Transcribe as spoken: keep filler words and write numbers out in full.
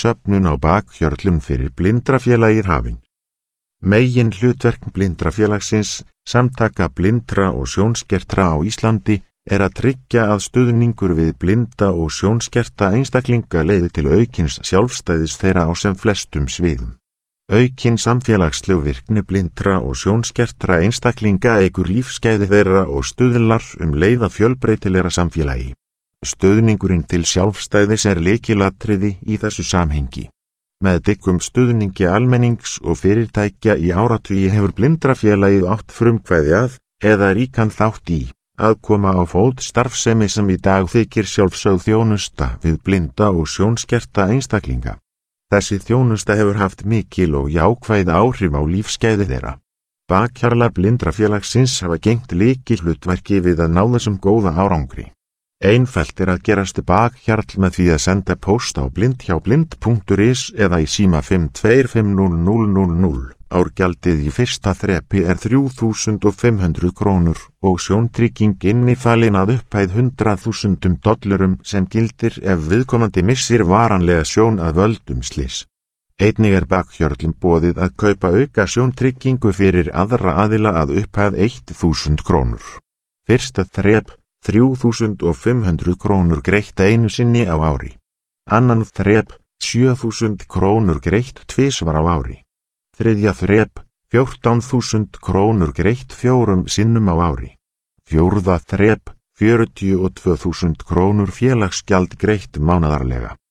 söfnun á bakhjörlum fyrir Blindrafélagið hafin. Megin hlutverk Blindrafélagsins, Samtaka blindra og sjónskertra á Íslandi, er að tryggja að stuðningur við blinda og sjónskerta einstaklinga leiði til aukins sjálfstæðis þeirra á sem flestum sviðum. Aukin samfélagsleg virkni blindra og sjónskertra einstaklinga eykur lífsgæði þeirra og stuðlar um leið að fjölbreytilegra samfélagi. Stuðningurinn til sjálfstæðis er lykilatriði í þessu samhengi. Með dyggum stuðningi almennings og fyrirtækja í áratugi hefur Blindrafélagið átt frumkvæði að, eða ríkan þátt í, að koma á fót starfsemi sem í dag þykir sjálfsögð þjónusta við blinda og sjónskerta einstaklinga. Þessi þjónusta hefur haft mikil og jákvæð áhrif á lífsgæði þeirra. Bakhjarlar Blindrafélagsins hafa gegnt lykilhlutverki við að ná þessum góða árangri. Einfellt er að gerast bakhjarl með því að senda póst á blindhjáblind punktur is eða í síma fimm tvö fimm núll núll núll núll. Árgjaldið í fyrsta þrepi er þrjú þúsund fimm hundruð krónur og sjóntrygging innifalin að upphæð hundrað þúsundum dollurum sem gildir ef viðkomandi missir varanlega sjón að völdum slys. Einnig er bakhjörlum boðið að kaupa auka sjóntryggingu fyrir aðra aðila að upphæð þúsund krónur. Fyrsta þrep, þrjú þúsund fimm hundruð krónur greitt einu sinni á ári. Annan þrep, sjö þúsund krónur greitt tvisvar á ári. Þriðja þrep, fjórtán þúsund krónur greitt fjórum sinnum á ári. Fjórða þrep, fjörutíu og tvö þúsund krónur félagsgjald greitt mánaðarlega.